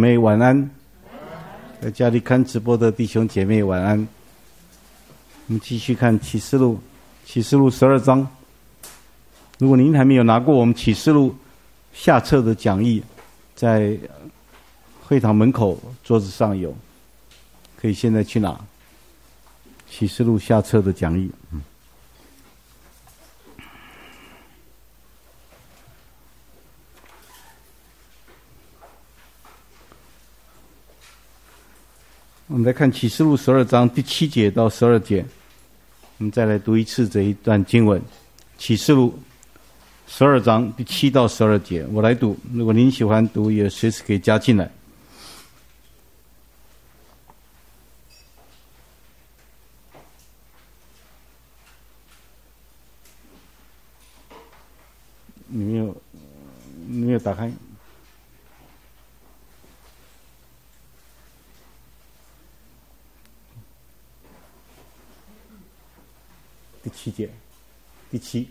妹晚安，在家里看直播的弟兄姐妹晚安。我们继续看启示录12章。如果您还没有拿过我们启示录下册的讲义，在会堂门口桌子上有，可以现在去拿启示录下册的讲义。我们来看启示录12章第7节到12节，我们再来读一次这一段经文。启示录12章第7到12节，我来读，如果您喜欢读也随时可以加进来。你没有打开？第7节，第7，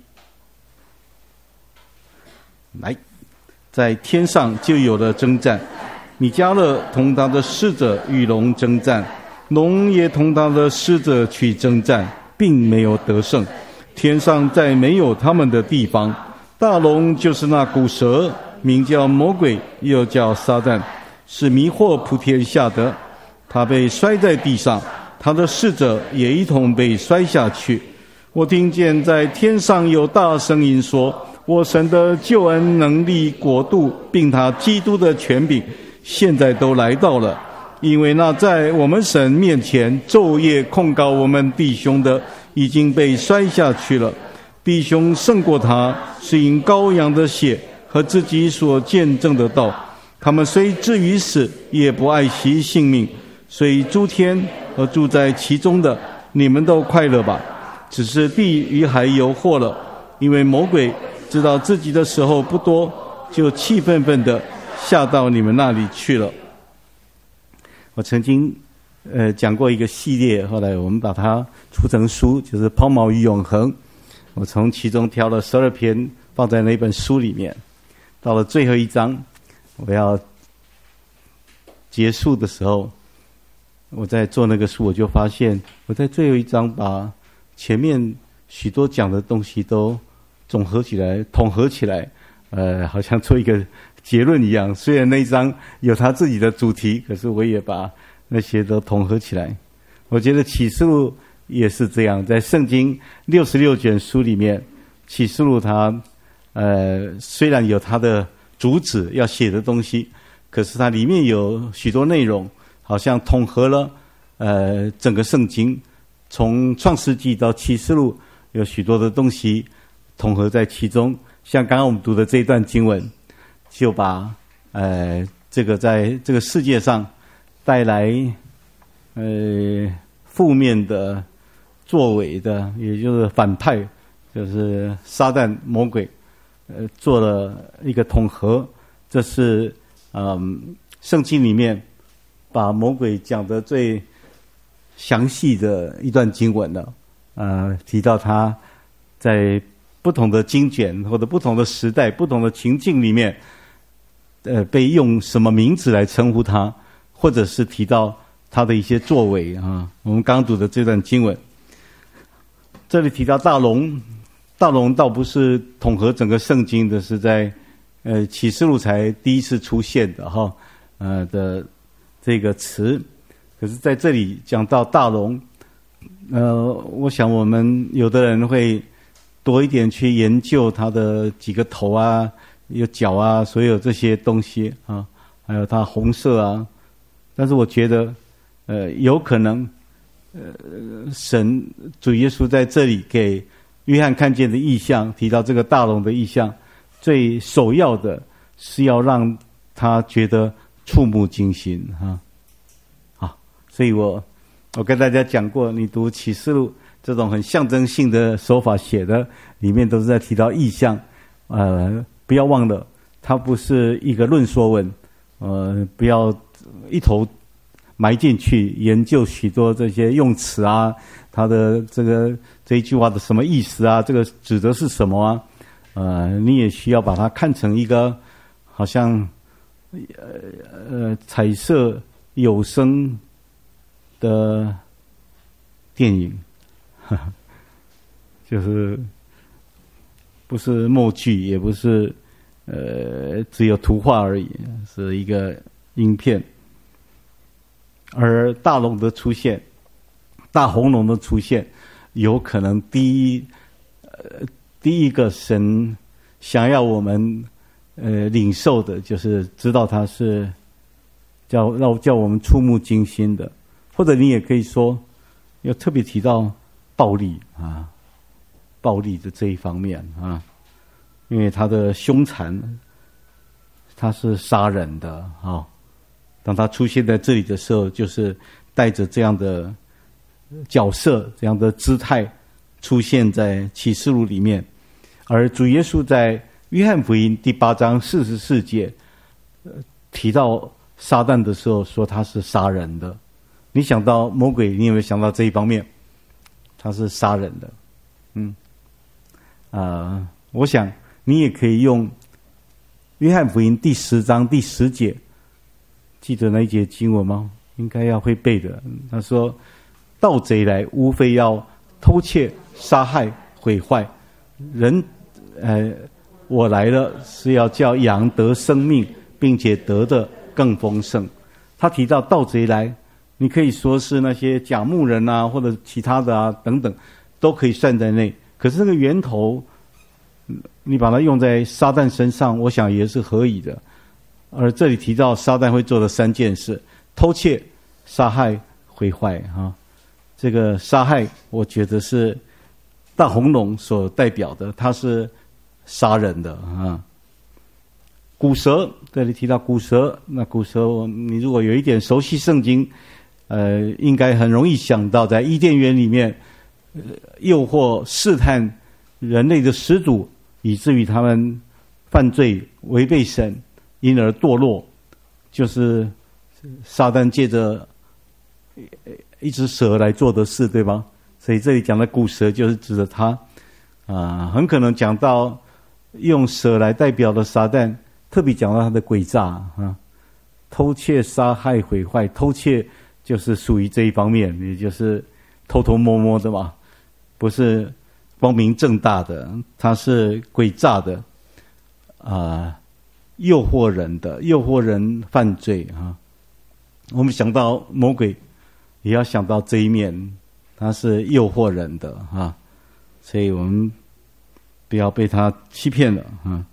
来，在天上就有了征战，米迦勒同他的使者与龙征战，龙也同他的使者去征战，并没有得胜。天上再没有他们的地方。大龙就是那古蛇，名叫魔鬼，又叫撒旦，是迷惑普天下的。他被摔在地上，他的使者也一同被摔下去。我听见在天上有大声音说，我神的救恩能力国度并他基督的权柄现在都来到了，因为那在我们神面前昼夜控告我们弟兄的已经被摔下去了。弟兄胜过他，是因羔羊的血和自己所见证的道。他们虽至于死，也不爱惜性命。所以诸天和住在其中的，你们都快乐吧。只是地与海有祸了，因为魔鬼知道自己的时候不多，就气愤愤的下到你们那里去了。我曾经讲过一个系列，后来我们把它出成书，就是抛锚与永恒。我从其中挑了12篇放在那本书里面。到了最后一章我要结束的时候，我在做那个书，我就发现我在最后一章把前面许多讲的东西都总合起来统合起来，好像做一个结论一样。虽然那一章有他自己的主题，可是我也把那些都统合起来。我觉得启示录也是这样，在圣经66卷书里面，启示录它虽然有它的主旨要写的东西，可是它里面有许多内容好像统合了整个圣经，从创世纪到启示录有许多的东西统合在其中。像刚刚我们读的这一段经文，就把这个在这个世界上带来负面的作为的，也就是反派，就是撒旦魔鬼，做了一个统合。这是圣经里面把魔鬼讲得最详细的一段经文了。提到他在不同的经卷或者不同的时代、不同的情境里面，被用什么名字来称呼他，或者是提到他的一些作为啊。我们刚读的这段经文，这里提到大龙，大龙倒不是统合整个圣经的，是在启示录才第一次出现的的这个词。可是在这里讲到大龙，我想我们有的人会多一点去研究它的几个头啊，有脚啊，所有这些东西啊，还有它红色啊。但是我觉得有可能神主耶稣在这里给约翰看见的异象，提到这个大龙的异象，最首要的是要让他觉得触目惊心好，所以我跟大家讲过，你读启示录这种很象征性的手法写的，里面都是在提到异象。不要忘了，它不是一个论说文，不要一头埋进去研究许多这些用词啊，它的这一句话的什么意思啊，这个指的是什么啊？你也需要把它看成一个好像彩色有声的电影，就是不是默剧，也不是只有图画而已，是一个影片。而大龙的出现，大红龙的出现，有可能第一个神想要我们领受的，就是知道他是叫我们触目惊心的，或者你也可以说要特别提到暴力啊，暴力的这一方面啊，因为他的凶残，他是杀人的啊。当他出现在这里的时候，就是带着这样的角色、这样的姿态出现在启示录里面。而主耶稣在约翰福音第8章44节提到撒旦的时候，说他是杀人的。你想到魔鬼，你有没有想到这一方面？他是杀人的。我想你也可以用约翰福音第10章第10节。记得那一节经文吗？应该要会背的。他说：“盗贼来，无非要偷窃、杀害、毁坏。人，我来了是要叫羊得生命，并且得的更丰盛。”他提到盗贼来，你可以说是那些假牧人啊，或者其他的啊等等，都可以算在内。可是那个源头，你把它用在撒旦身上，我想也是合理的。而这里提到撒旦会做的3件事：偷窃、杀害、毁坏啊。这个杀害，我觉得是大红龙所代表的，它是杀人的啊。古蛇，这里提到古蛇，那古蛇，你如果有一点熟悉圣经，应该很容易想到，在伊甸园里面，诱惑试探人类的始祖，以至于他们犯罪违背神。因而堕落，就是撒旦借着一只蛇来做的事，对吧？所以这里讲的古蛇就是指着他很可能讲到用蛇来代表的撒旦，特别讲到他的诡诈啊，偷窃、杀害、毁坏。偷窃就是属于这一方面，也就是偷偷摸摸的嘛，不是光明正大的，他是诡诈的诱惑人的，诱惑人犯罪啊！我们想到魔鬼，也要想到这一面，他是诱惑人的啊！所以我们不要被他欺骗了啊！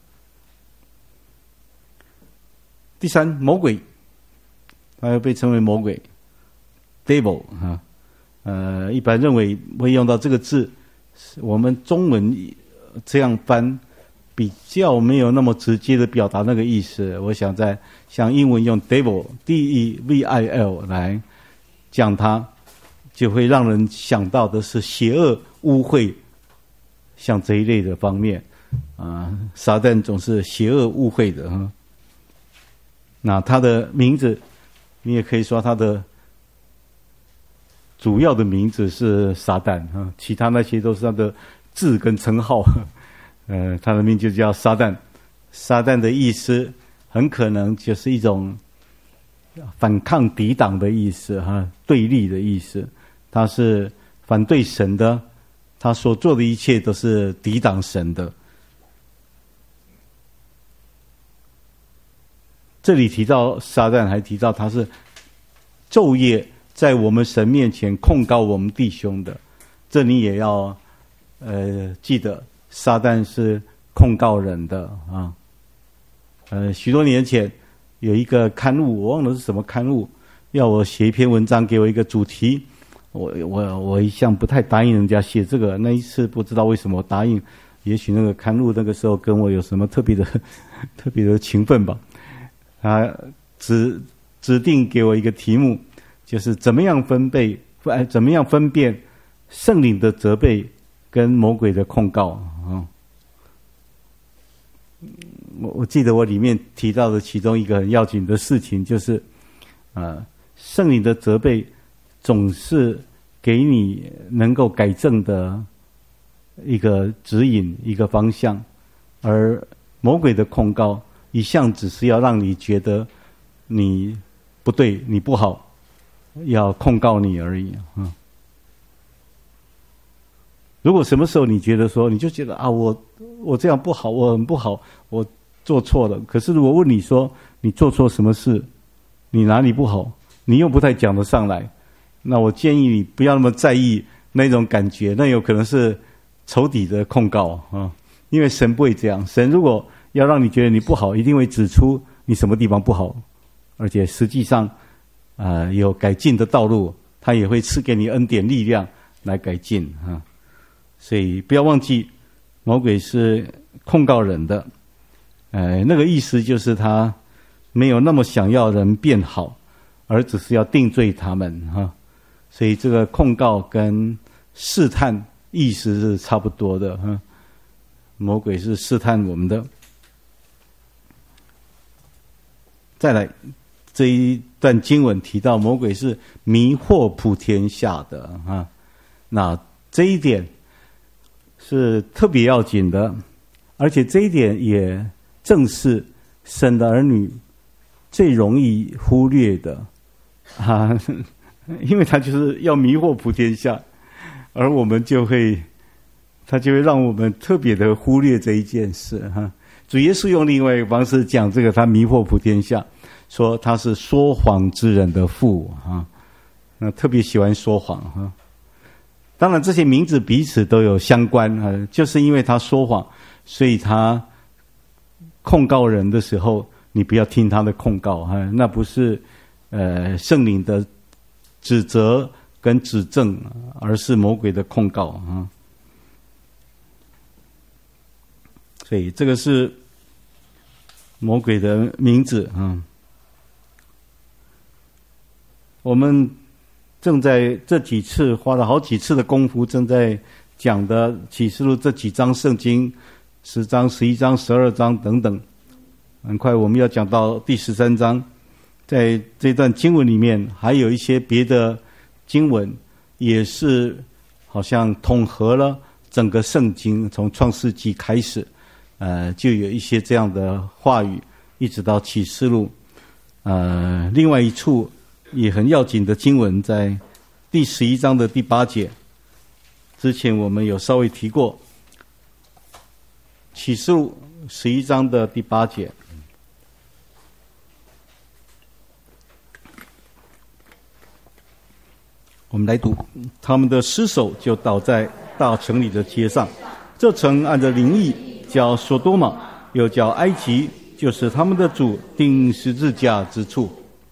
第3，魔鬼，他又被称为魔鬼 ，devil 啊。一般认为会用到这个字，我们中文这样翻。比较没有那么直接的表达那个意思，我想在像英文用 devil D-E-V-I-L 来讲它，就会让人想到的是邪恶、污秽，像这一类的方面撒旦总是邪恶、污秽的那他的名字，你也可以说他的主要的名字是撒旦其他那些都是他的字跟称号。他的名就叫撒旦。撒旦的意思很可能就是一种反抗、抵挡的意思对立的意思。他是反对神的，他所做的一切都是抵挡神的。这里提到撒旦，还提到他是昼夜在我们神面前控告我们弟兄的。这你也要记得。撒旦是控告人的许多年前有一个刊物，我忘了是什么刊物，要我写一篇文章，给我一个主题。我一向不太答应人家写这个，那一次不知道为什么我答应，也许那个刊物那个时候跟我有什么特别的情分吧。他指定给我一个题目，就是怎么样分辨圣灵的责备跟魔鬼的控告我记得我里面提到的其中一个很要紧的事情，就是圣灵的责备总是给你能够改正的一个指引，一个方向，而魔鬼的控告一向只是要让你觉得你不对，你不好，要控告你而已。如果什么时候你觉得说，你就觉得啊，我这样不好，我很不好，我做错了。可是如果问你说，你做错什么事，你哪里不好，你又不太讲得上来，那我建议你不要那么在意那种感觉，那有可能是仇敌的控告啊。因为神不会这样，神如果要让你觉得你不好，一定会指出你什么地方不好，而且实际上有改进的道路，他也会赐给你恩典力量来改进啊。所以不要忘记，魔鬼是控告人的，那个意思就是他没有那么想要人变好，而只是要定罪他们哈。所以这个控告跟试探意思是差不多的哈。魔鬼是试探我们的。再来，这一段经文提到魔鬼是迷惑普天下的哈，那这一点是特别要紧的，而且这一点也正是神的儿女最容易忽略的啊，因为他就是要迷惑普天下，而我们他就会让我们特别的忽略这一件事哈。主耶稣用另外一个方式讲这个，他迷惑普天下，说他是说谎之人的父啊，那特别喜欢说谎哈。当然这些名字彼此都有相关啊，就是因为他说谎，所以他控告人的时候，你不要听他的控告哈，那不是圣灵的指责跟指正，而是魔鬼的控告啊。所以这个是魔鬼的名字啊。我们正在这几次花了好几次的功夫，正在讲的启示录这几章圣经，10章、11章、12章等等。很快我们要讲到第13章，在这段经文里面还有一些别的经文，也是好像统合了整个圣经，从创世纪开始，就有一些这样的话语，一直到启示录。另外一处也很要紧的经文，在第11章的第8节，之前我们有稍微提过，启示录11章的第8节。我们来读，他们的尸首就倒在大城里的街上，这城按着灵意叫索多玛，又叫埃及，就是他们的主钉十字架之处。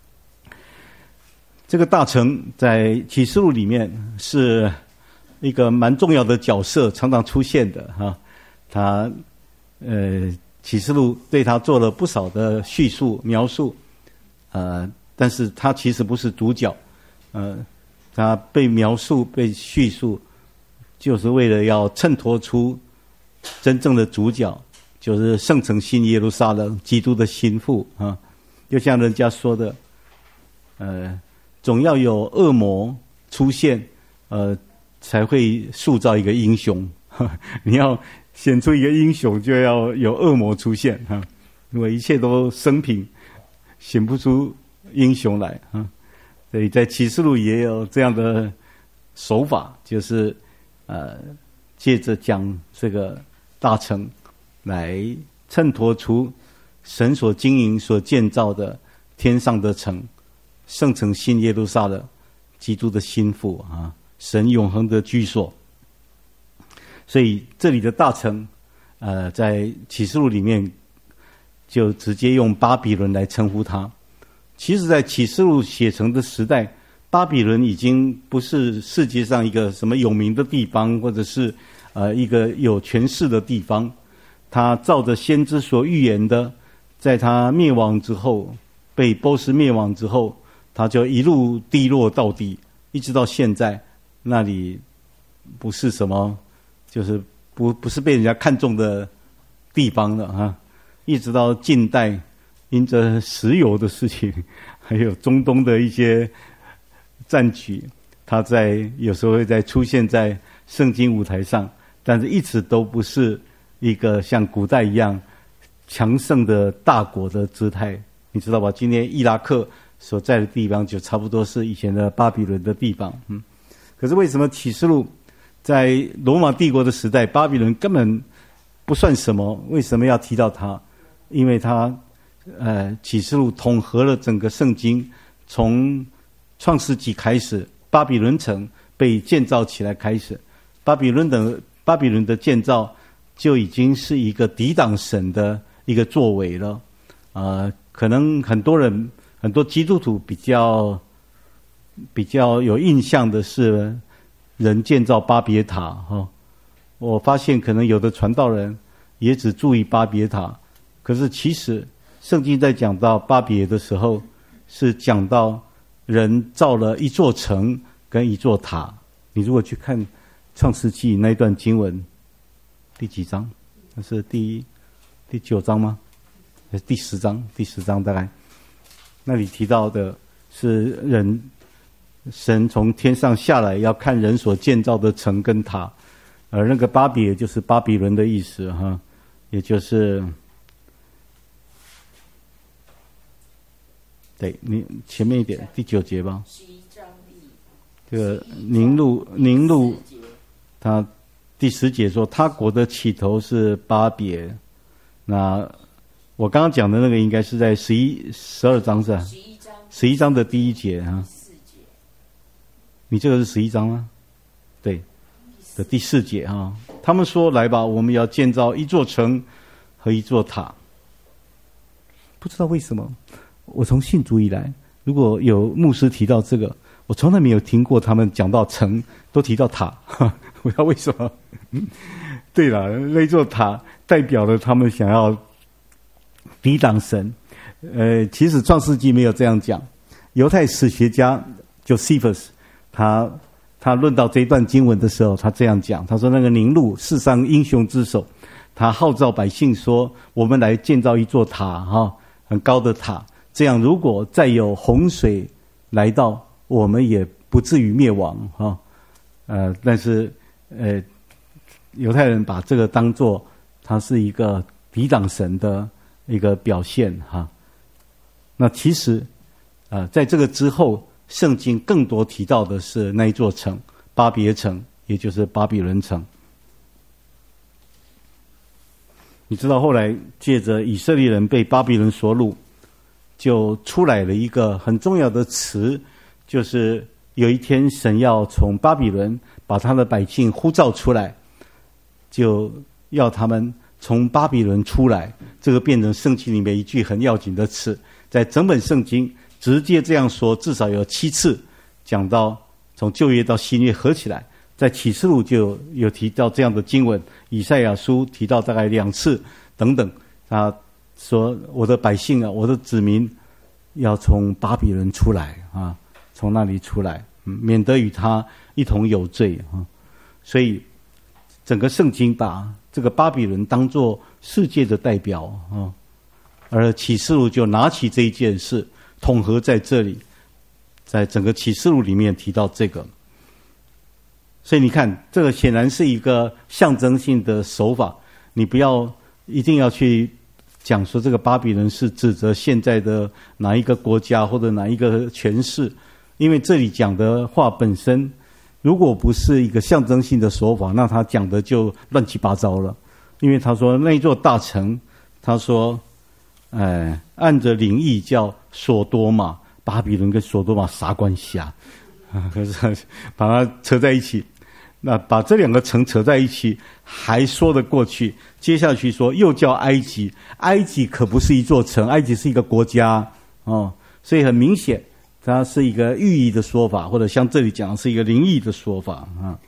这个大城在启示录里面是一个蛮重要的角色，常常出现的哈。他启示录对他做了不少的叙述描述，但是他其实不是主角，他被描述被叙述，就是为了要衬托出真正的主角，就是圣城新耶路撒冷，基督的心腹啊。就像人家说的，总要有恶魔出现，才会塑造一个英雄。你要显出一个英雄，就要有恶魔出现哈。如果一切都生平，显不出英雄来啊。所以在启示录也有这样的手法，就是借着讲这个大城来衬托出神所经营所建造的天上的城，圣城新耶路撒冷，基督的心腹啊，神永恒的居所。所以这里的大城在启示录里面就直接用巴比伦来称呼它。其实在启示录写成的时代，巴比伦已经不是世界上一个什么有名的地方，或者是一个有权势的地方。他照着先知所预言的，在他灭亡之后，被波斯灭亡之后，他就一路低落到底，一直到现在，那里不是什么，就是不是被人家看中的地方了啊。一直到近代，因着石油的事情，还有中东的一些战局，他有时候会再出现在圣经舞台上，但是一直都不是一个像古代一样强盛的大国的姿态，你知道吧？今天伊拉克所在的地方就差不多是以前的巴比伦的地方。可是为什么启示录在罗马帝国的时代，巴比伦根本不算什么？为什么要提到它？因为它启示录统合了整个圣经，从创世纪开始，巴比伦城被建造起来开始，巴比伦的建造就已经是一个抵挡神的一个作为了。可能很多基督徒比较有印象的是人建造巴别塔哈。我发现可能有的传道人也只注意巴别塔，可是其实圣经在讲到巴别的时候，是讲到人造了一座城跟一座塔。你如果去看创世纪那一段经文，第几章？那是第9章吗？还是第10章？第10章大概。那里提到的是神从天上下来，要看人所建造的城跟塔，而那个巴别就是巴比伦的意思哈，也就是对你前面一点第9节吧。这个宁录，他第10节说他国的起头是巴别。那我刚刚讲的那个应该是在12章是吧？11章的第1节哈。你这个是11章吗？对，的第4节哈。他们说来吧，我们要建造一座城和一座塔。不知道为什么，我从信主以来，如果有牧师提到这个，我从来没有听过他们讲到城都提到塔，不知道为什么。对了，那座塔代表了他们想要抵挡神。其实创世纪没有这样讲。犹太史学家 Josephus 他论到这一段经文的时候，他这样讲，他说那个宁录世上英雄之首，他号召百姓说，我们来建造一座塔哈，很高的塔，这样如果再有洪水来到，我们也不至于灭亡哈。但是犹太人把这个当作它是一个抵挡神的一个表现哈。那其实在这个之后，圣经更多提到的是那一座城，巴别城，也就是巴比伦城。你知道后来借着以色列人被巴比伦所掳，就出来了一个很重要的词，就是有一天神要从巴比伦把他的百姓呼召出来，就要他们从巴比伦出来。这个变成圣经里面一句很要紧的词，在整本圣经直接这样说，至少有7次讲到从旧约到新约合起来。在启示录就有提到这样的经文，以赛亚书提到大概2次等等。他说我的百姓啊，我的子民要从巴比伦出来啊，从那里出来，免得与他一同有罪啊。所以整个圣经把这个巴比伦当作世界的代表啊，而启示录就拿起这一件事统合在这里，在整个启示录里面提到这个。所以你看，这个显然是一个象征性的手法，你不要一定要去讲说这个巴比伦是指责现在的哪一个国家或者哪一个权势，因为这里讲的话本身如果不是一个象征性的手法，那他讲的就乱七八糟了。因为他说那一座大城，他说按着灵意叫索多玛，巴比伦跟索多玛啥关系啊？可是把它扯在一起，那把这2个城扯在一起还说得过去。接下去说又叫埃及，埃及可不是一座城，埃及是一个国家哦，所以很明显它是一个寓意的说法，或者像这里讲是一个灵意的说法啊。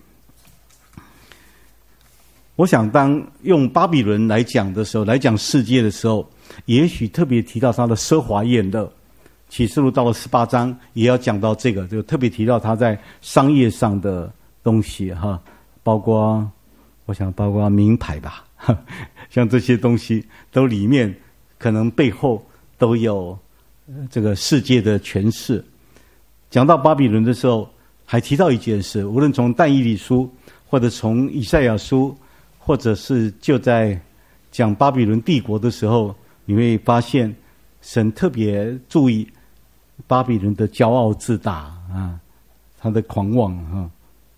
我想当用巴比伦来讲的时候，来讲世界的时候，也许特别提到它的奢华宴乐。启示录到了18章也要讲到这个，就特别提到它在商业上的东西哈，包括名牌吧，像这些东西都里面可能背后都有这个世界的诠释。讲到巴比伦的时候，还提到一件事，无论从但以理书或者从以赛亚书，或者是就在讲巴比伦帝国的时候，你会发现神特别注意巴比伦的骄傲自大啊，他的狂妄啊。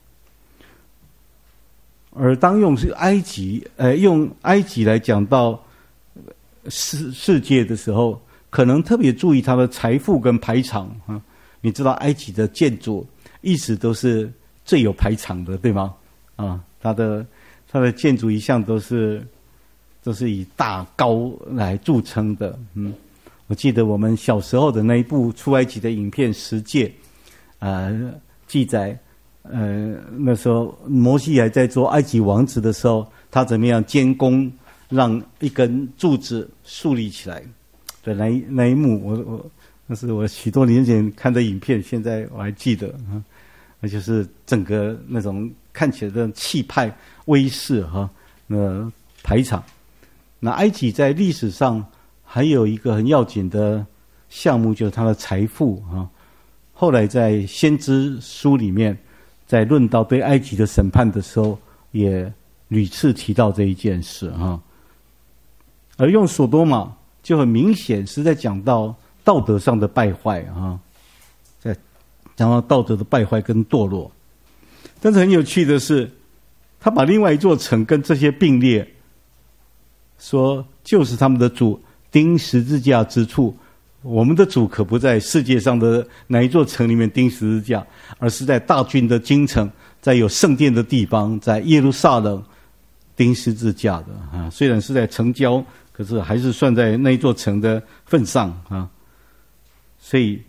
而当用埃及来讲到世界的时候，可能特别注意他的财富跟排场啊。你知道埃及的建筑一直都是最有排场的，对吗？啊，他的建筑一向都是以大高来著称的。我记得我们小时候的那一部出埃及的影片《十诫》，记载，那时候摩西还在做埃及王子的时候，他怎么样监工，让一根柱子竖立起来的那一幕，那是我许多年前看的影片，现在我还记得啊。那就是整个那种看起来的气派威势哈，那排场。那埃及在历史上还有一个很要紧的项目，就是它的财富啊。后来在先知书里面，在论到对埃及的审判的时候，也屡次提到这一件事哈。而用所多玛就很明显是在讲到道德上的败坏啊，在讲到道德的败坏跟堕落。但是很有趣的是，他把另外一座城跟这些并列，说就是他们的主钉十字架之处。我们的主可不在世界上的哪一座城里面钉十字架，而是在大军的京城，在有圣殿的地方，在耶路撒冷钉十字架的啊。虽然是在城郊，可是还是算在那一座城的份上啊。所以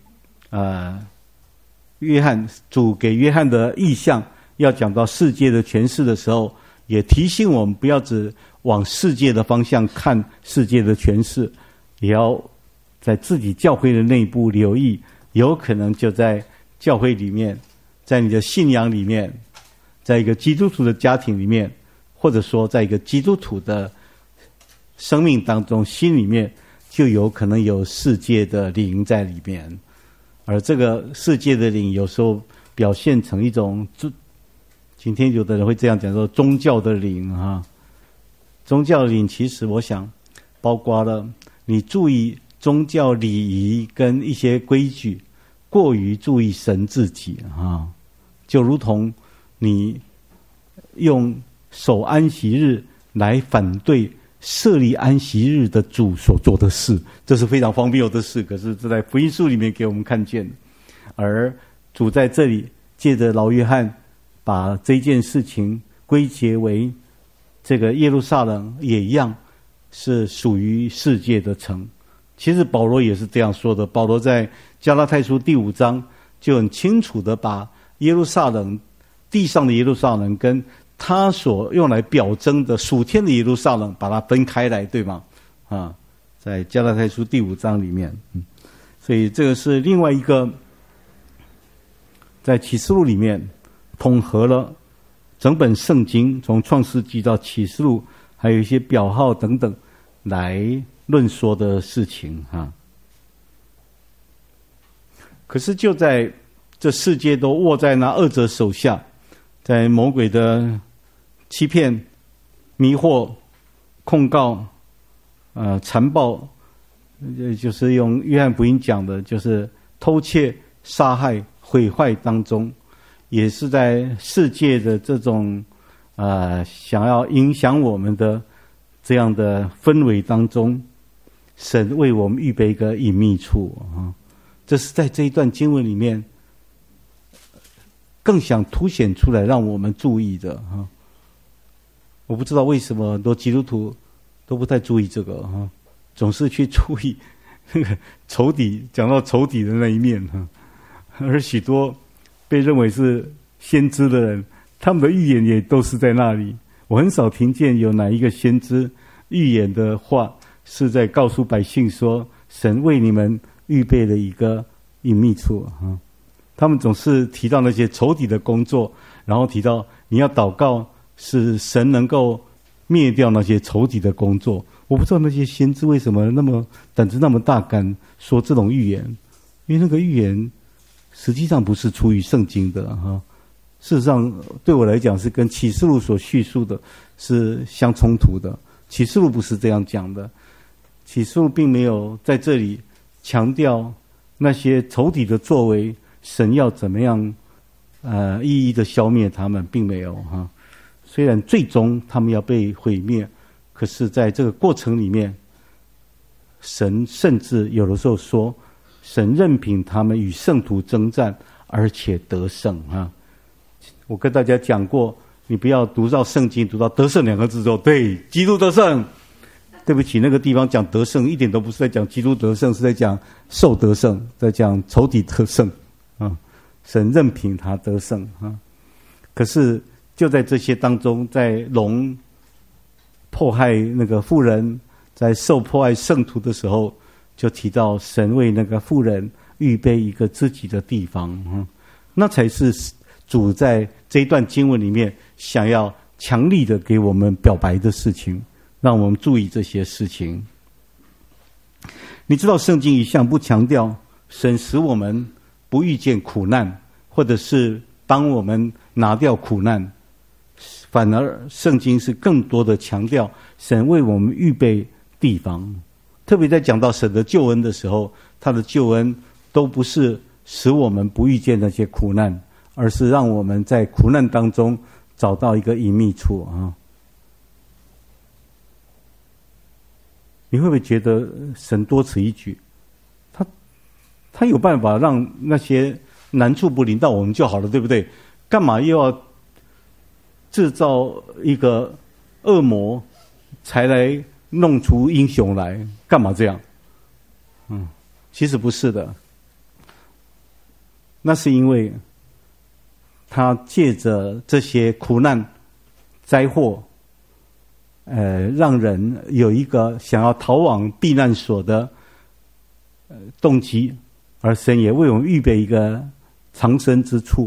主给约翰的意象，要讲到世界的权势的时候，也提醒我们不要只往世界的方向看世界的权势，也要在自己教会的内部留意，有可能就在教会里面，在你的信仰里面，在一个基督徒的家庭里面，或者说在一个基督徒的生命当中，心里面就有可能有世界的灵在里面。而这个世界的灵有时候表现成一种，今天有的人会这样讲说宗教的灵啊。宗教的灵其实我想包括了你注意宗教礼仪跟一些规矩，过于注意神自己啊，就如同你用守安息日来反对设立安息日的主所做的事，这是非常荒谬的事，可是这在福音书里面给我们看见。而主在这里借着老约翰把这件事情归结为这个耶路撒冷也一样是属于世界的城。其实保罗也是这样说的，保罗在加拉太书第5章就很清楚的把耶路撒冷，地上的耶路撒冷跟他所用来表征的属天的耶路撒冷把它分开来，对吗？在加拉太书第5章里面。所以这个是另外一个在启示录里面统合了整本圣经，从创世纪到启示录，还有一些表号等等来论说的事情哈。可是就在这世界都握在那恶者手下，在魔鬼的欺骗、迷惑、控告、残暴，就是用约翰福音讲的，就是偷窃、杀害、毁坏当中，也是在世界的这种想要影响我们的这样的氛围当中，神为我们预备一个隐秘处啊。这是在这一段经文里面更想凸显出来让我们注意的哈。我不知道为什么很多基督徒都不太注意这个哈，总是去注意那个仇敌，讲到仇敌的那一面哈。而许多被认为是先知的人，他们的预言也都是在那里。我很少听见有哪一个先知预言的话是在告诉百姓说，神为你们预备了一个隐秘处哈。他们总是提到那些仇敌的工作，然后提到你要祷告，使神能够灭掉那些仇敌的工作。我不知道那些先知为什么那么胆子那么大，敢说这种预言，因为那个预言实际上不是出于圣经的哈。事实上对我来讲是跟启示录所叙述的是相冲突的。 启示录不是这样讲的，启示录并没有在这里强调那些仇敌的作为，神要怎么样一一的消灭他们，并没有哈。虽然最终他们要被毁灭，可是在这个过程里面，神甚至有的时候说，神任凭他们与圣徒征战，而且得胜啊。我跟大家讲过，你不要读到圣经读到得胜两个字之后，对，基督得胜。对不起，那个地方讲得胜一点都不是在讲基督得胜，是在讲受得胜，在讲仇敌得胜啊。神任凭他得胜啊。可是就在这些当中，在龙迫害那个妇人，在受迫害圣徒的时候，就提到神为那个妇人预备一个自己的地方啊。那才是主在这一段经文里面想要强力的给我们表白的事情，让我们注意这些事情。你知道圣经一向不强调神使我们不遇见苦难，或者是帮我们拿掉苦难，反而圣经是更多的强调神为我们预备地方。特别在讲到神的救恩的时候，他的救恩都不是使我们不遇见那些苦难，而是让我们在苦难当中找到一个隐秘处啊。你会不会觉得神多此一举？他有办法让那些难处不临到我们就好了，对不对？干嘛又要制造一个恶魔才来弄出英雄来？干嘛这样？其实不是的。那是因为他借着这些苦难灾祸，让人有一个想要逃往避难所的动机，而神也为我们预备一个藏身之处。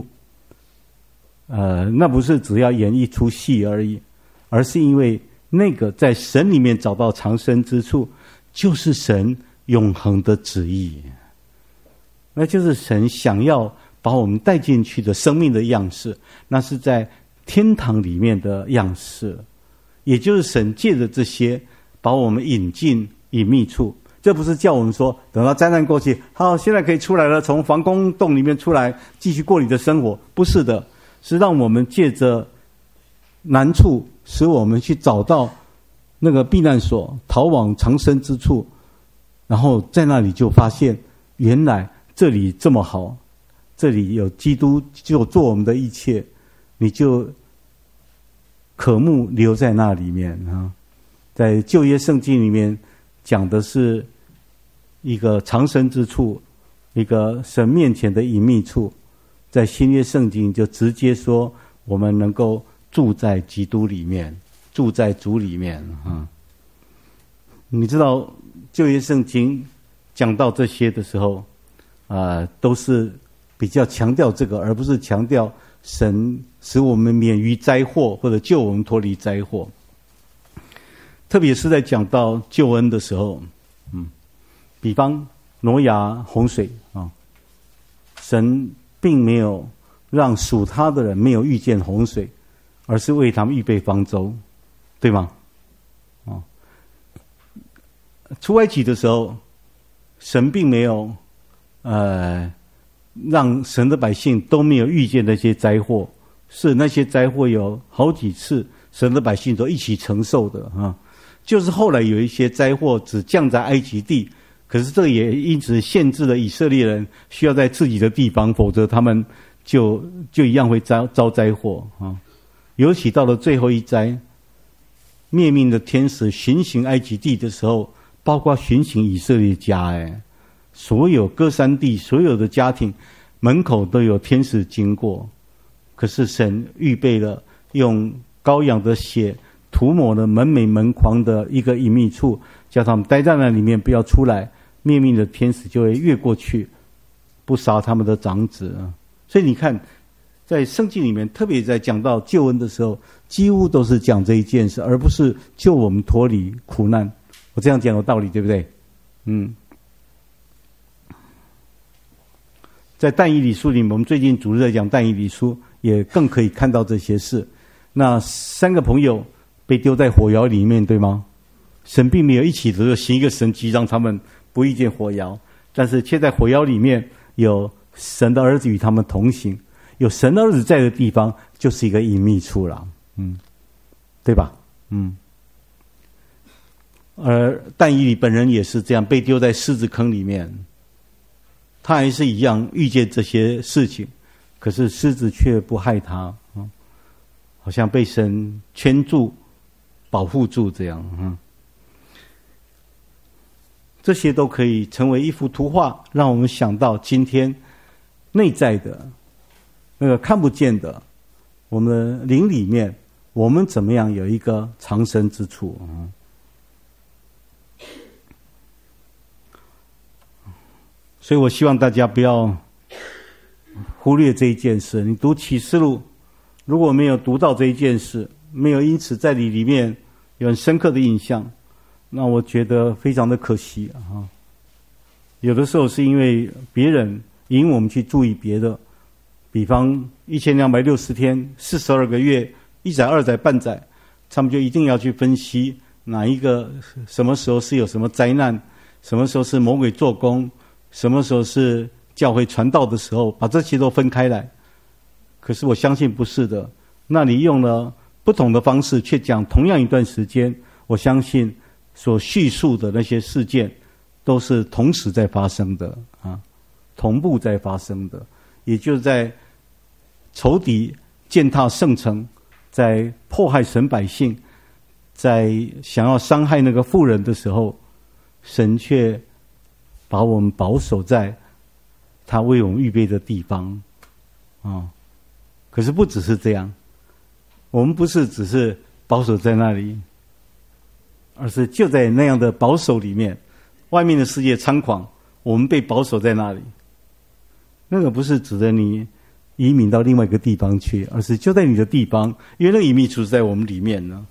那不是只要演一出戏而已，而是因为那个在神里面找到藏身之处，就是神永恒的旨意，那就是神想要把我们带进去的生命的样式，那是在天堂里面的样式，也就是神借着这些把我们引进隐秘处。这不是叫我们说等到灾难过去，好，现在可以出来了，从防空洞里面出来继续过你的生活，不是的，是让我们借着难处使我们去找到那个避难所，逃往藏身之处，然后在那里就发现原来这里这么好，这里有基督就做我们的一切，你就渴慕留在那里面啊。在旧约圣经里面讲的是一个藏身之处，一个神面前的隐秘处。在新约圣经就直接说我们能够住在基督里面，住在主里面啊。你知道旧约圣经讲到这些的时候都是比较强调这个，而不是强调神使我们免于灾祸或者救我们脱离灾祸。特别是在讲到救恩的时候，比方挪亚洪水啊，神并没有让属他的人没有遇见洪水，而是为他们预备方舟，对吗？出埃及的时候，神并没有让神的百姓都没有遇见那些灾祸，是那些灾祸有好几次神的百姓都一起承受的啊。就是后来有一些灾祸只降在埃及地，可是这也因此限制了以色列人需要在自己的地方，否则他们就一样会遭灾祸啊。尤其到了最后一灾，灭命的天使巡行埃及地的时候，包括巡行以色列家，所有歌珊地所有的家庭门口都有天使经过，可是神预备了用羔羊的血涂抹了门楣门框的一个隐秘处，叫他们待在那里面不要出来，灭命的天使就会越过去，不杀他们的长子。所以你看在圣经里面特别在讲到救恩的时候，几乎都是讲这一件事，而不是救我们脱离苦难。我这样讲有道理对不对？在但以理书里面，我们最近主日在讲但以理书，也更可以看到这些事。那3个朋友被丢在火窑里面，对吗？ 神并没有一起的行一个神迹，让他们不遇见火窑，但是却在火窑里面有神的儿子与他们同行，有神的儿子在的地方就是一个隐秘处了，对吧？而但以理本人也是这样，被丢在狮子坑里面，他还是一样遇见这些事情，可是狮子却不害他，好像被神圈住保护住这样。这些都可以成为一幅图画，让我们想到今天内在的那个看不见的我们的灵里面，我们怎么样有一个藏身之处。所以我希望大家不要忽略这一件事。你读启示录，如果没有读到这一件事，没有因此在你里面有很深刻的印象，那我觉得非常的可惜啊。有的时候是因为别人引我们去注意别的，比方1260天42个月1载2载半载，他们就一定要去分析哪一个什么时候是有什么灾难，什么时候是魔鬼做工，什么时候是教会传道的时候，把这些都分开来。可是我相信不是的，那里用了不同的方式却讲同样一段时间，我相信所叙述的那些事件都是同时在发生的啊，同步在发生的。也就是在仇敌践踏圣城，在迫害神百姓，在想要伤害那个妇人的时候，神却把我们保守在他为我们预备的地方啊。可是不只是这样，我们不是只是保守在那里，而是就在那样的保守里面，外面的世界猖狂，我们被保守在那里。那个不是指着你移民到另外一个地方去，而是就在你的地方，因为那个隐秘处是在我们里面呢。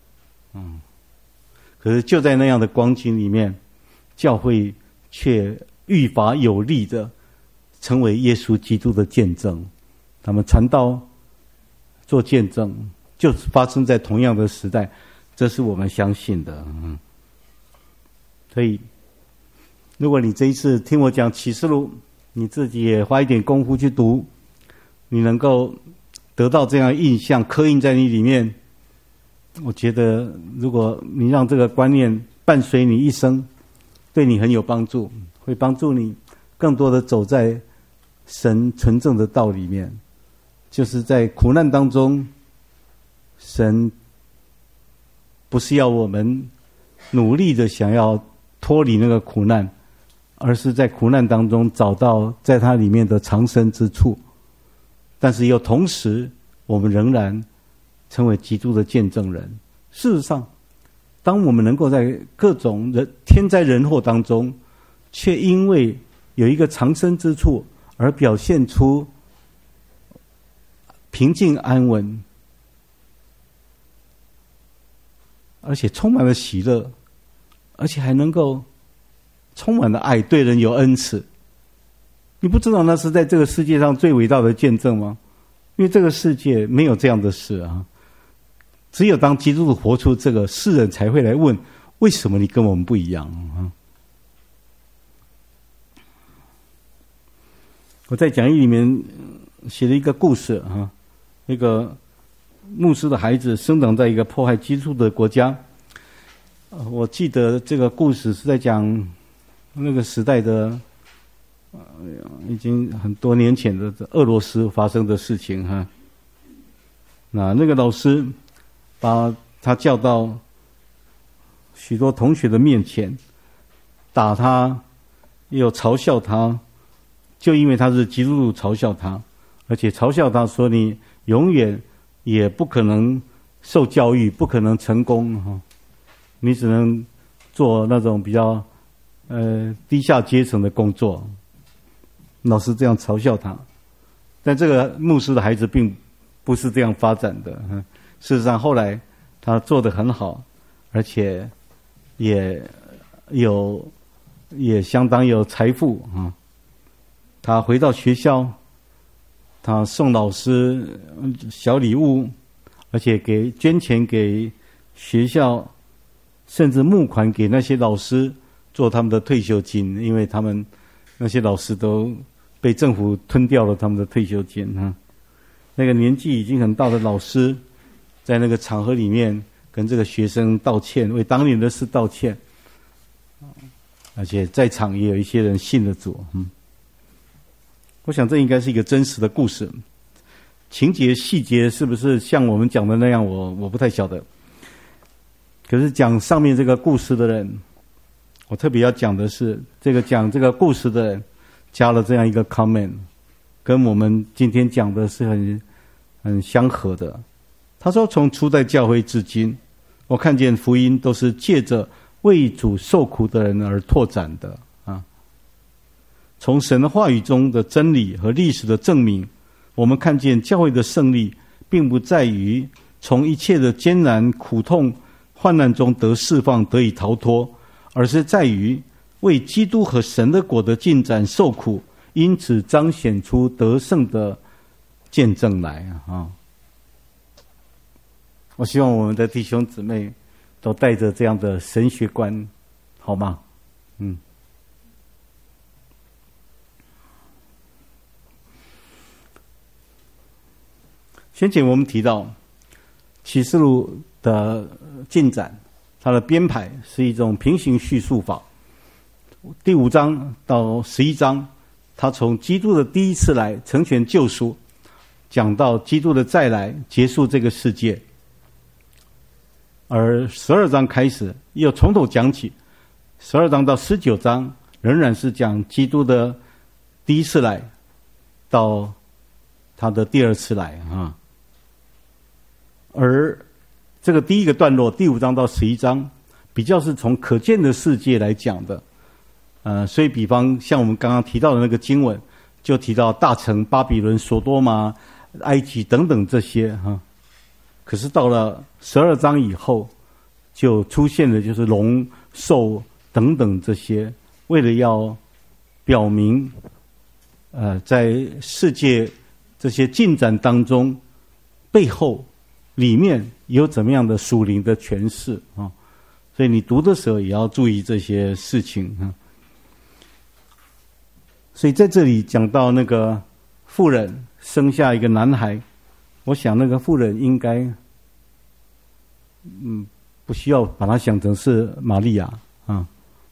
可是就在那样的光景里面，教会却愈发有力的成为耶稣基督的见证。他们传道做见证，就发生在同样的时代，这是我们相信的。所以如果你这一次听我讲启示录，你自己也花一点功夫去读，你能够得到这样印象刻印在你里面，我觉得如果你让这个观念伴随你一生，对你很有帮助，会帮助你更多的走在神纯正的道里面。就是在苦难当中，神不是要我们努力的想要脱离那个苦难，而是在苦难当中找到在它里面的藏身之处。但是又同时我们仍然成为基督的见证人。事实上，当我们能够在各种天灾人祸当中，却因为有一个藏身之处而表现出平静安稳，而且充满了喜乐，而且还能够充满了爱，对人有恩慈。你不知道那是在这个世界上最伟大的见证吗？因为这个世界没有这样的事啊。只有当基督徒活出这个，世人才会来问，为什么你跟我们不一样啊？我在讲义里面写了一个故事啊，一个牧师的孩子生长在一个迫害基督的国家。我记得这个故事是在讲那个时代的已经很多年前的俄罗斯发生的事情哈。那个老师把他叫到许多同学的面前，打他，又嘲笑他，就因为他是基督徒嘲笑他，而且嘲笑他说你永远也不可能受教育，不可能成功哈，你只能做那种比较低下阶层的工作。老师这样嘲笑他，但这个牧师的孩子并不是这样发展的。事实上后来他做得很好，而且也相当有财富啊。他回到学校，他送老师小礼物，而且捐钱给学校甚至募款给那些老师做他们的退休金，因为他们那些老师都被政府吞掉了他们的退休金啊。那个年纪已经很大的老师，在那个场合里面跟这个学生道歉，为当年的事道歉，而且在场也有一些人信了主。我想这应该是一个真实的故事，情节细节是不是像我们讲的那样，我不太晓得。可是讲上面这个故事的人，我特别要讲的是，讲这个故事的人加了这样一个 comment， 跟我们今天讲的是很相合的。他说，从初代教会至今，我看见福音都是借着为主受苦的人而拓展的啊。从神的话语中的真理和历史的证明，我们看见教会的胜利，并不在于从一切的艰难苦痛患难中得释放得以逃脱，而是在于为基督和神的国的进展受苦，因此彰显出得胜的见证来啊！我希望我们的弟兄姊妹都带着这样的神学观，好吗？先前我们提到启示录的进展，它的编排是一种平行叙述法。第5章到11章，他从基督的第一次来成全救赎，讲到基督的再来结束这个世界。而12章开始又从头讲起，12章到19章仍然是讲基督的第一次来到他的第二次来啊。而这个第一个段落第5章到11章比较是从可见的世界来讲的，所以比方像我们刚刚提到的那个经文，就提到大城巴比伦、所多玛、埃及等等这些哈。可是到了12章以后，就出现了就是龙、兽等等这些，为了要表明，在世界这些进展当中，背后里面有怎么样的属灵的诠释啊？所以你读的时候也要注意这些事情啊。所以在这里讲到那个妇人生下一个男孩，我想那个妇人应该，不需要把它想成是玛利亚啊，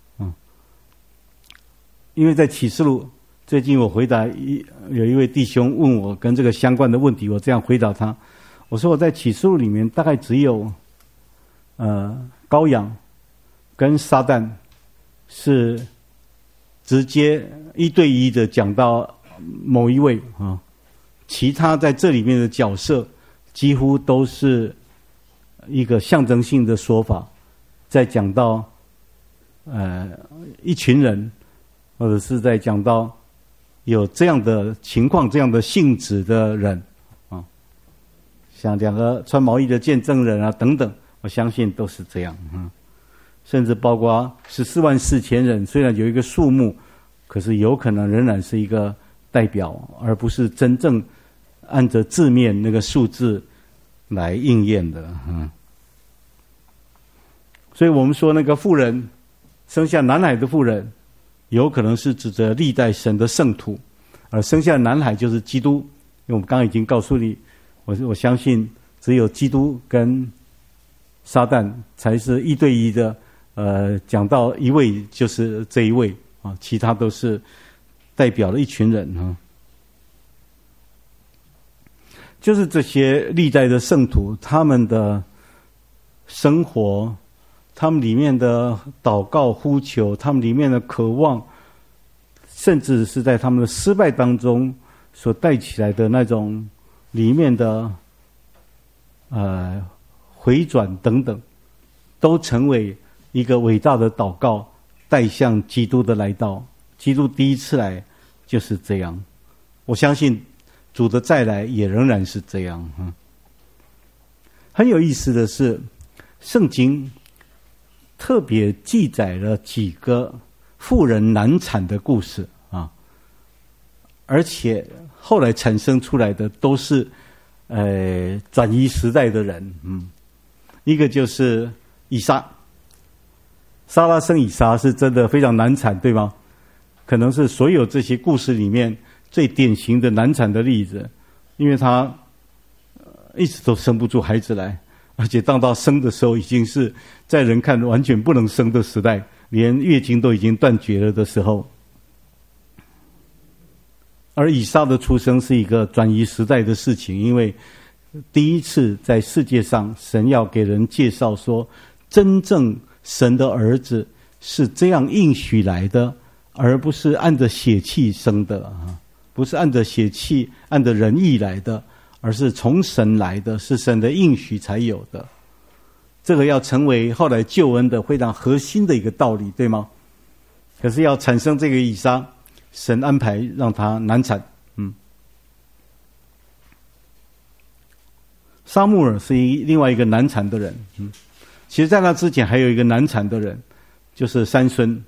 因为在启示录最近我回答有一位弟兄问我跟这个相关的问题，我这样回答他，我说我在启示录里面大概只有羔羊跟撒旦是直接一对一的讲到某一位啊，其他在这里面的角色几乎都是一个象征性的说法，在讲到一群人，或者是在讲到有这样的情况、这样的性质的人啊，像2个穿毛衣的见证人啊等等，我相信都是这样甚至包括14万4千人，虽然有一个数目，可是有可能仍然是一个代表，而不是真正按着字面那个数字来应验的所以我们说那个妇人生下男孩的妇人，有可能是指着历代神的圣徒，而生下男孩就是基督。因为我们刚刚已经告诉你，我相信只有基督跟撒旦才是一对一的，讲到一位就是这一位啊，其他都是代表了一群人啊。就是这些历代的圣徒，他们的生活，他们里面的祷告呼求，他们里面的渴望，甚至是在他们的失败当中所带起来的那种里面的回转等等，都成为一个伟大的祷告，带向基督的来到。基督第一次来就是这样，我相信主的再来也仍然是这样很有意思的是，圣经特别记载了几个妇人难产的故事啊，而且后来产生出来的都是转移时代的人一个就是以撒， 撒拉生以撒是真的非常难产，对吗？可能是所有这些故事里面最典型的难产的例子，因为他一直都生不出孩子来，而且当到生的时候，已经是在人看完全不能生的时代，连月经都已经断绝了的时候。而以撒的出生是一个转移时代的事情，因为第一次在世界上，神要给人介绍说，真正神的儿子是这样应许来的，而不是按着血气生的，不是按着血气按着人意来的，而是从神来的，是神的应许才有的。这个要成为后来救恩的非常核心的一个道理，对吗？可是要产生这个以撒，神安排让他难产。撒母耳是另外一个难产的人。其实在那之前还有一个难产的人，就是参孙。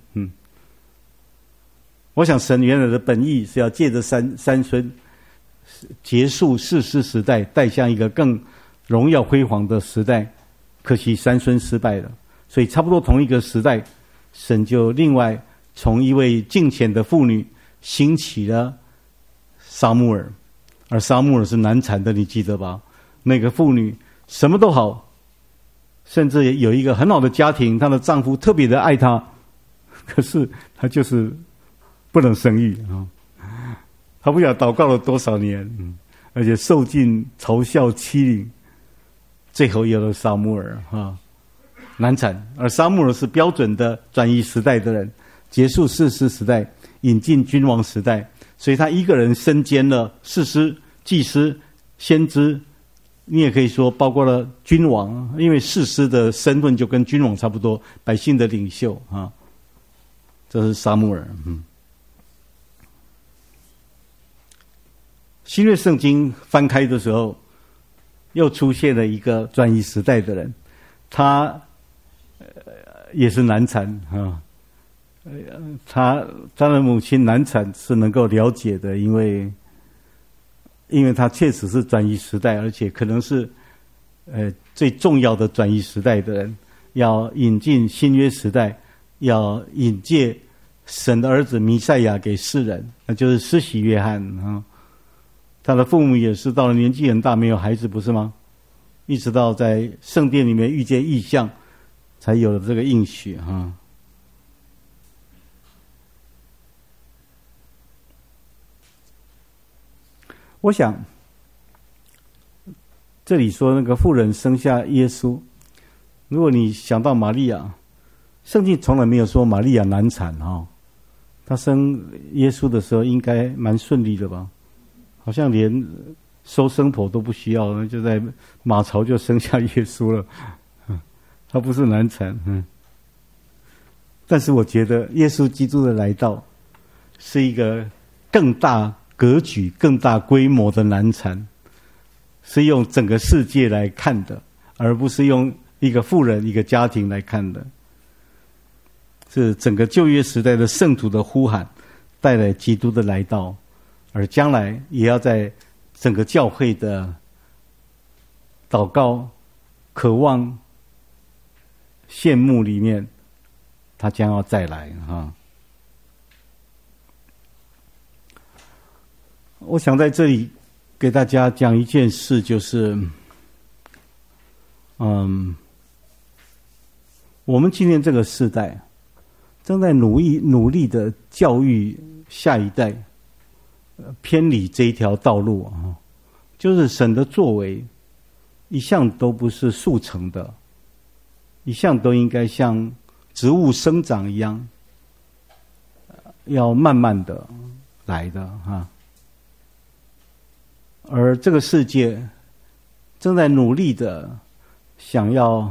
我想神原来的本意是要借着参孙结束士师时代，带向一个更荣耀辉煌的时代。可惜参孙失败了，所以差不多同一个时代，神就另外从一位敬虔的妇女兴起了撒母耳。而撒母耳是难产的，你记得吧？那个妇女什么都好，甚至有一个很好的家庭，她的丈夫特别的爱她，可是她就是不能生育啊！她不晓得祷告了多少年，而且受尽嘲笑欺凌，最后有了撒母耳难产。而撒母耳是标准的转移时代的人，结束士师时代，引进君王时代，所以他一个人身兼了士师、祭司、先知，你也可以说包括了君王，因为士师的身份就跟君王差不多，百姓的领袖这是撒母耳。新约圣经翻开的时候，又出现了一个转移时代的人，他也是难产他的母亲难产是能够了解的，因为他确实是转移时代，而且可能是最重要的转移时代的人，要引进新约时代，要引介神的儿子弥赛亚给世人，那就是施洗约翰他的父母也是到了年纪很大没有孩子，不是吗？一直到在圣殿里面遇见异象，才有了这个应许我想这里说那个妇人生下耶稣，如果你想到玛利亚，圣经从来没有说玛利亚难产她生耶稣的时候应该蛮顺利的吧，好像连收生婆都不需要，就在马槽就生下耶稣了。她不是难产但是我觉得耶稣基督的来到是一个更大格局、更大规模的难产，是用整个世界来看的，而不是用一个妇人、一个家庭来看的。是整个旧约时代的圣徒的呼喊，带来基督的来到，而将来也要在整个教会的祷告、渴望、羡慕里面，他将要再来我想在这里给大家讲一件事，就是我们今天这个世代正在努力的教育下一代偏离这一条道路就是神的作为一向都不是速成的，一向都应该像植物生长一样，要慢慢的来的而这个世界正在努力的想要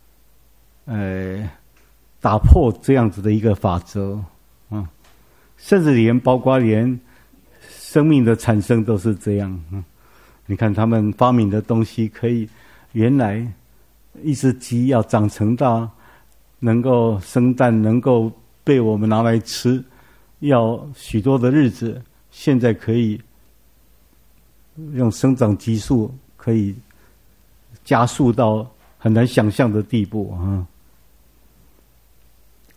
打破这样子的一个法则甚至包括连生命的产生都是这样你看他们发明的东西，可以原来一只鸡要长成大，能够生蛋，能够被我们拿来吃，要许多的日子，现在可以用生长激素可以加速到很难想象的地步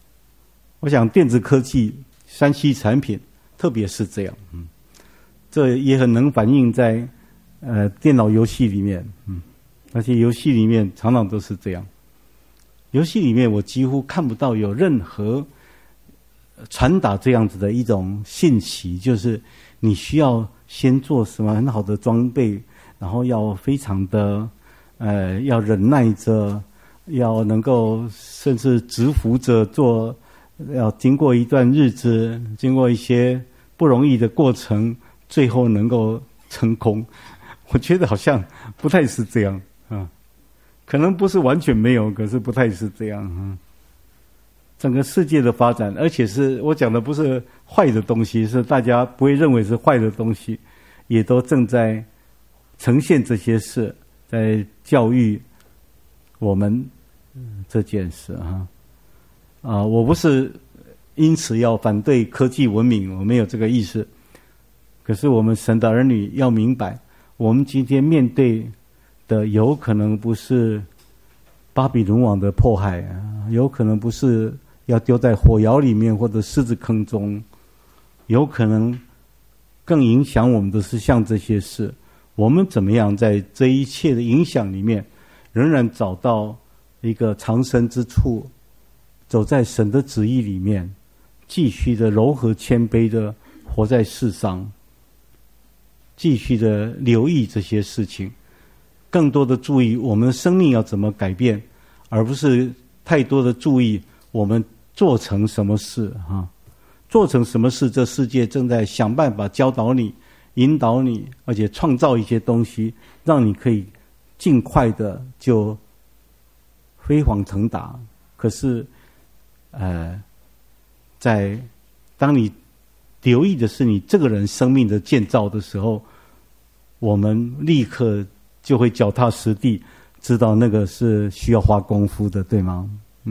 我想电子科技、3C 产品，特别是这样，这也很能反映在电脑游戏里面，而且游戏里面常常都是这样。游戏里面我几乎看不到有任何传达这样子的一种信息，就是你需要先做什么很好的装备，然后要非常的要忍耐着，要能够甚至蛰伏着做，要经过一段日子，经过一些不容易的过程，最后能够成功。我觉得好像不太是这样啊，可能不是完全没有，可是不太是这样啊。整个世界的发展，而且是我讲的不是坏的东西，是大家不会认为是坏的东西，也都正在呈现这些事，在教育我们这件事我不是因此要反对科技文明，我没有这个意思。可是我们神的儿女要明白，我们今天面对的有可能不是巴比伦王的迫害有可能不是要丢在火窑里面或者狮子坑中，有可能更影响我们的是像这些事。我们怎么样在这一切的影响里面，仍然找到一个藏身之处，走在神的旨意里面，继续的柔和谦卑的活在世上，继续的留意这些事情，更多的注意我们的生命要怎么改变，而不是太多的注意我们做成什么事做成什么事，这世界正在想办法教导你、引导你，而且创造一些东西，让你可以尽快的就飞黄腾达。可是当你留意的是你这个人生命的建造的时候，我们立刻就会脚踏实地，知道那个是需要花功夫的，对吗？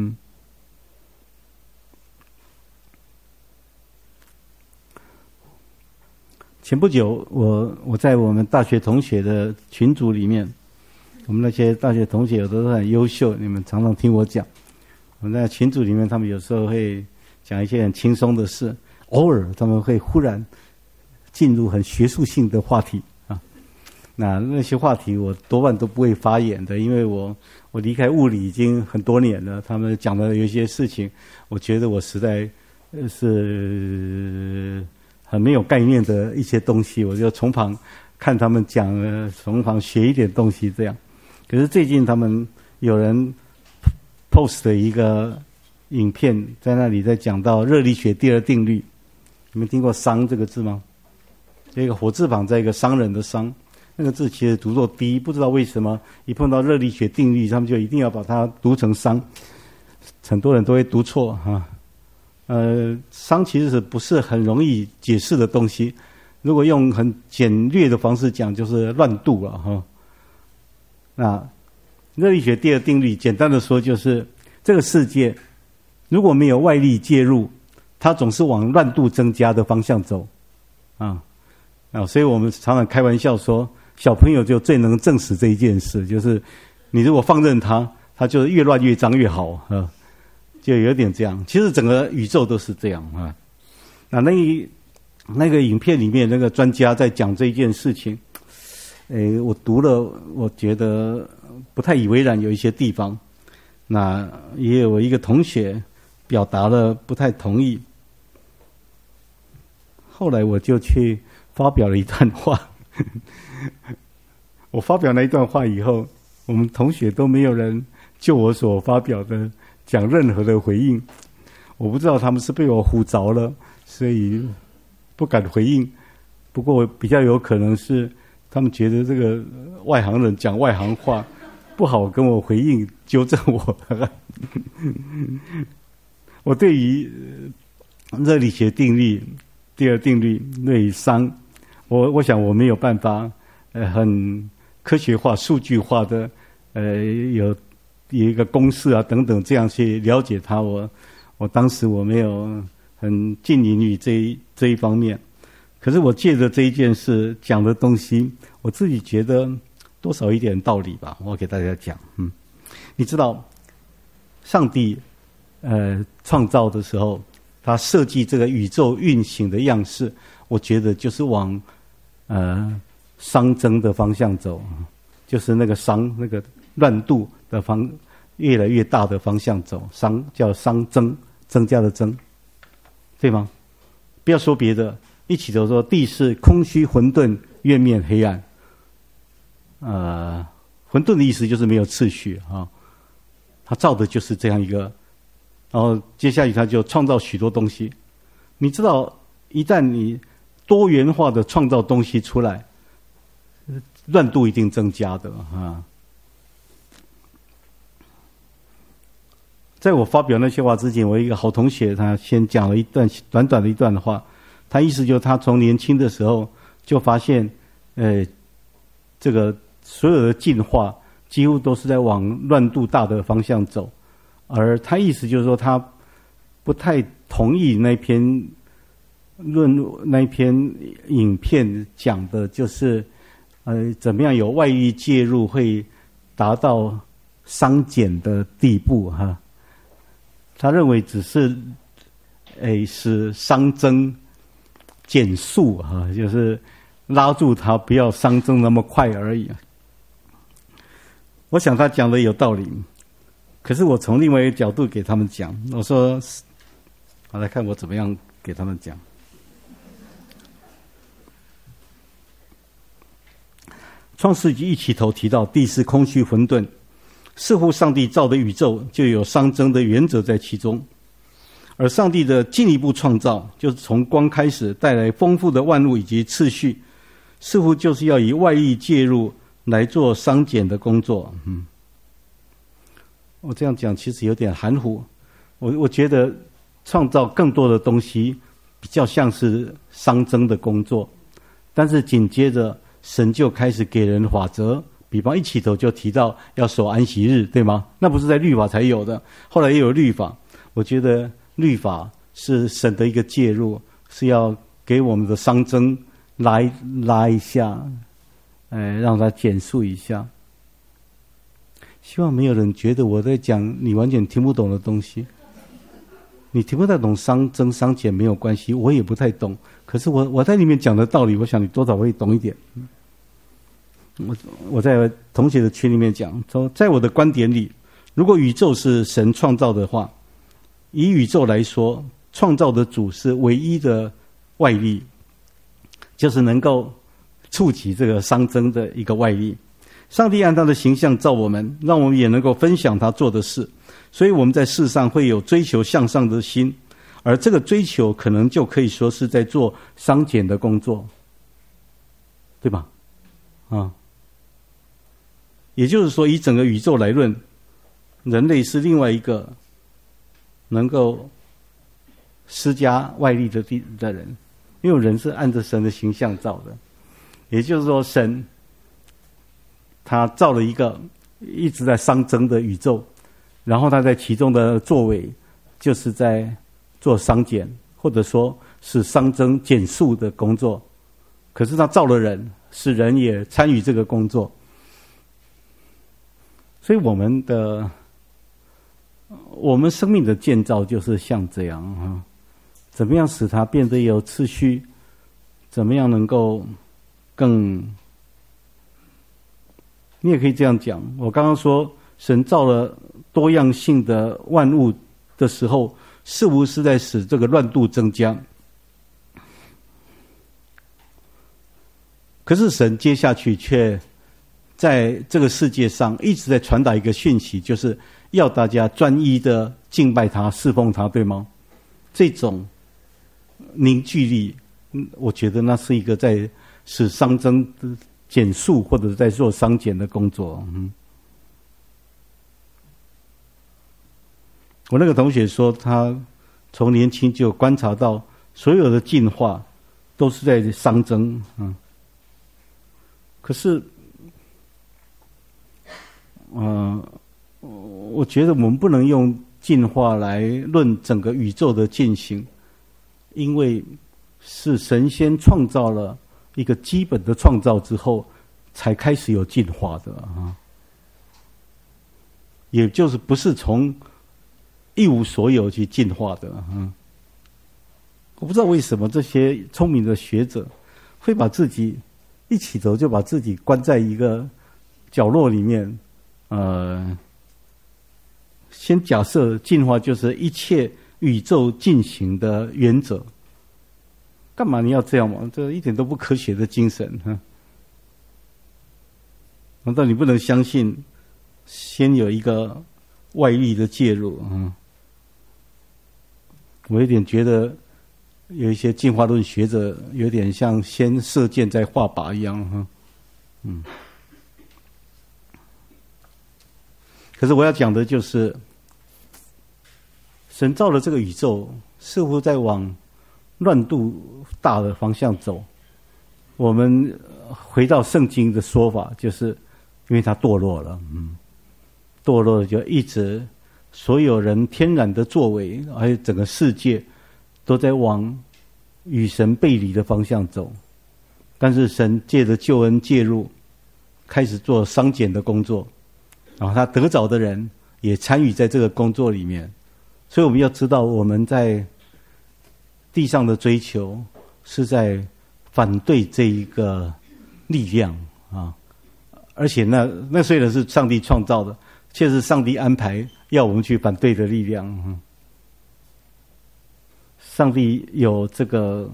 前不久我在我们大学同学的群组里面，我们那些大学同学有的都很优秀，你们常常听我讲。我们在群组里面，他们有时候会讲一些很轻松的事，偶尔他们会忽然进入很学术性的话题那些话题我多半都不会发言的，因为我离开物理已经很多年了，他们讲的有一些事情，我觉得我实在是很没有概念的一些东西，我就从旁看他们讲，从旁学一点东西这样。可是最近他们有人 post 的一个影片，在那里在讲到热力学第二定律。你们听过商这个字吗？一个火字旁在一个商人的商，那个字其实读作低，不知道为什么一碰到热力学定律，他们就一定要把它读成商，很多人都会读错商其实不是很容易解释的东西，如果用很简略的方式讲，就是乱度了那热力学第二定律简单的说，就是这个世界如果没有外力介入，它总是往乱度增加的方向走所以我们常常开玩笑说，小朋友就最能证实这一件事，就是你如果放任他就越乱越脏越好就有点这样。其实整个宇宙都是这样那个影片里面那个专家在讲这一件事情，我读了，我觉得不太以为然，有一些地方。那也有一个同学表达了不太同意，后来我就去发表了一段话我发表那一段话以后，我们同学都没有人就我所发表的讲任何的回应。我不知道他们是被我唬着了，所以不敢回应。不过比较有可能是他们觉得这个外行人讲外行话不好跟我回应纠正我我对于热力学定律第二定律对于商，我想我没有办法很科学化数据化的有一个公式等等这样去了解它。我当时我没有很尽力于这一方面，可是我借着这一件事讲的东西，我自己觉得多少一点道理吧，我给大家讲。你知道上帝创造的时候， 他设计这个宇宙运行的样式，我觉得就是往熵增的方向走，就是那个熵那个乱度的越来越大的方向走，叫熵增，增加的增，对吗？不要说别的，一起都说地是空虚混沌，月面黑暗。混沌的意思就是没有次序啊，他造的就是这样一个，然后接下来他就创造许多东西。你知道，一旦你多元化的创造东西出来，乱度一定增加的啊。在我发表那些话之前，我一个好同学他先讲了一段短短的一段话，他意思就是他从年轻的时候就发现，这个所有的进化几乎都是在往乱度大的方向走，而他意思就是说他不太同意那篇影片讲的就是怎么样有外力介入会达到熵减的地步哈。他认为只是使熵增减速哈，就是拉住它不要熵增那么快而已。我想他讲的有道理，可是我从另外一个角度给他们讲，我说，好，来看我怎么样给他们讲。创世纪一起头提到地是空虚混沌，似乎上帝造的宇宙就有熵增的原则在其中，而上帝的进一步创造就是从光开始带来丰富的万物以及次序，似乎就是要以外力介入来做熵减的工作。我这样讲其实有点含糊，我觉得创造更多的东西比较像是熵增的工作，但是紧接着神就开始给人法则，比方一起头就提到要守安息日，对吗？那不是在律法才有的，后来也有律法。我觉得律法是神的一个介入，是要给我们的熵增拉一下，让它减速一下。希望没有人觉得我在讲你完全听不懂的东西。你听不太懂熵增熵减没有关系，我也不太懂，可是我在里面讲的道理，我想你多少会懂一点。我在同学的群里面讲说，在我的观点里，如果宇宙是神创造的话，以宇宙来说，创造的主是唯一的外力，就是能够触及这个熵增的一个外力。上帝按他的形象造我们，让我们也能够分享他做的事，所以我们在世上会有追求向上的心，而这个追求可能就可以说是在做熵减的工作，对吧？也就是说，以整个宇宙来论，人类是另外一个能够施加外力的人，因为人是按着神的形象造的。也就是说，神他造了一个一直在熵增的宇宙，然后他在其中的作为就是在做熵减，或者说是熵增减速的工作。可是他造了人，使人也参与这个工作。所以我们生命的建造就是像这样怎么样使它变得有次序，怎么样能够更，你也可以这样讲。我刚刚说神造了多样性的万物的时候，似乎是在使这个乱度增加，可是神接下去却在这个世界上一直在传达一个讯息，就是要大家专一的敬拜他、侍奉他，对吗？这种凝聚力，我觉得那是一个在使熵增减速，或者在做熵减的工作。我那个同学说，他从年轻就观察到所有的进化都是在熵增。可是我觉得我们不能用进化来论整个宇宙的进行，因为是神仙创造了一个基本的创造之后，才开始有进化的也就是不是从一无所有去进化的我不知道为什么这些聪明的学者会把自己一起头就把自己关在一个角落里面。先假设进化就是一切宇宙进行的原则，干嘛你要这样嘛？这一点都不科学的精神。难道你不能相信先有一个外力的介入？我有点觉得有一些进化论学者有点像先射箭再画靶一样。可是我要讲的就是神造的这个宇宙似乎在往乱度大的方向走。我们回到圣经的说法，就是因为它堕落了，堕落了就一直所有人天然的作为，还有整个世界都在往与神背离的方向走。但是神借着救恩介入，开始做商检的工作，然后他得着的人也参与在这个工作里面。所以我们要知道，我们在地上的追求是在反对这一个力量啊，而且那虽然是上帝创造的，却是上帝安排要我们去反对的力量。上帝有这个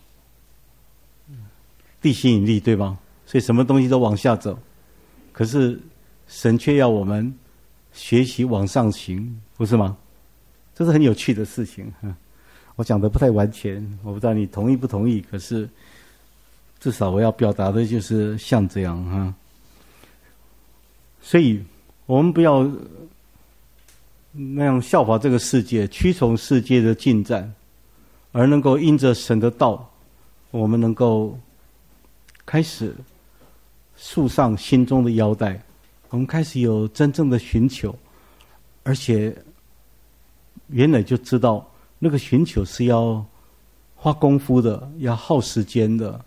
地心引力，对吗？所以什么东西都往下走，可是神却要我们学习往上行，不是吗？这是很有趣的事情。我讲的不太完全，我不知道你同意不同意，可是至少我要表达的就是像这样。所以我们不要那样效法这个世界，屈从世界的进展，而能够因着神的道，我们能够开始束上心中的腰带，我们开始有真正的寻求，而且原来就知道那个寻求是要花功夫的，要耗时间的，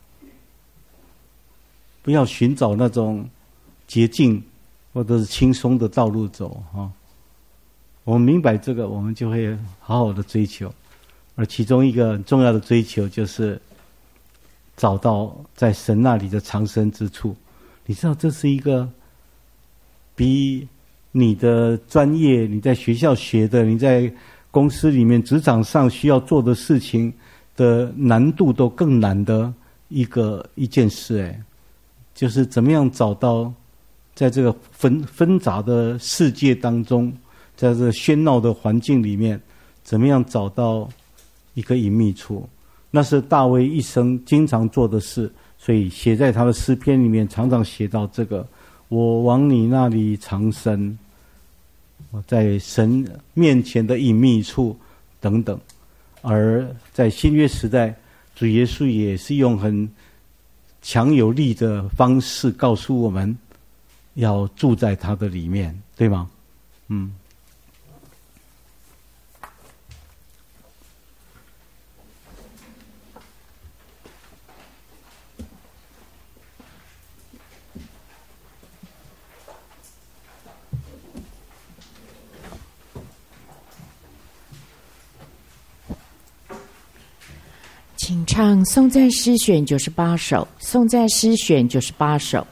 不要寻找那种捷径或者是轻松的道路走。我们明白这个，我们就会好好的追求。而其中一个很重要的追求就是找到在神那里的藏身之处。你知道这是一个比你的专业，你在学校学的，你在公司里面职场上需要做的事情的难度都更难的一件事。就是怎么样找到在这个纷杂的世界当中，在这个喧闹的环境里面，怎么样找到一个隐秘处。那是大卫一生经常做的事，所以写在他的诗篇里面常常写到这个，我往你那里藏身，我在神面前的隐秘处等等。而在新约时代，主耶稣也是用很强有力的方式告诉我们要住在他的里面，对吗？ 请唱颂赞诗选98首，颂赞诗选98首。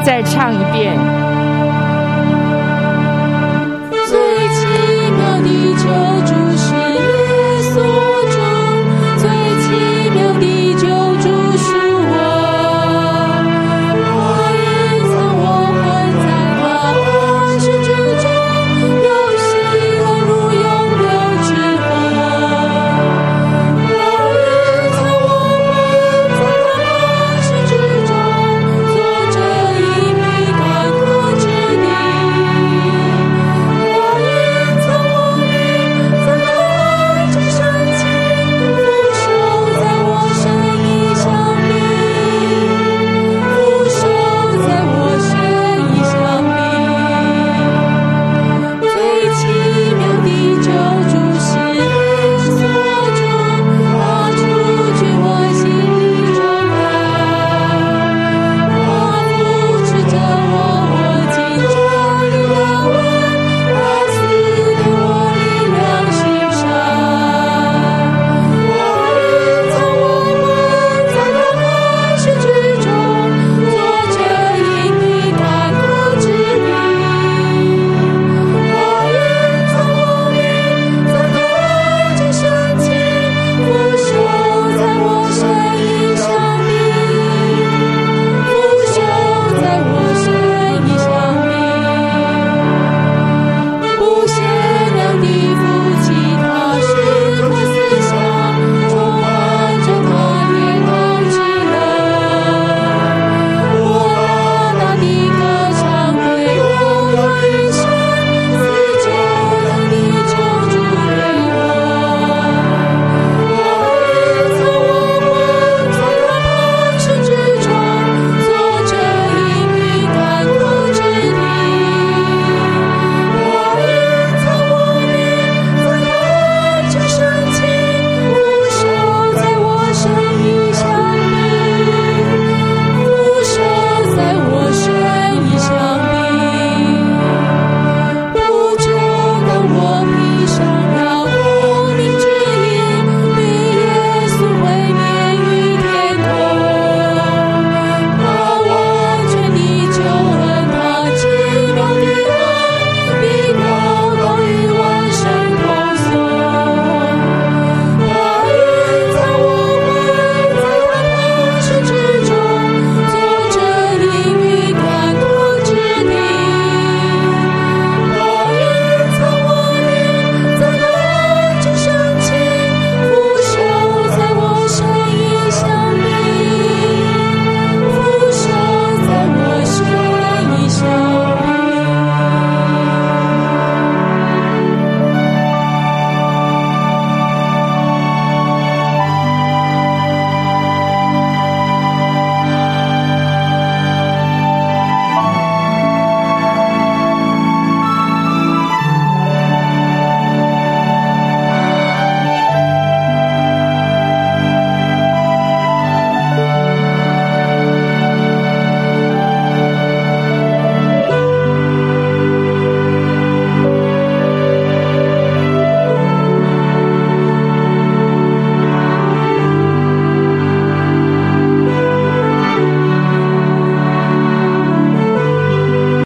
再唱一遍。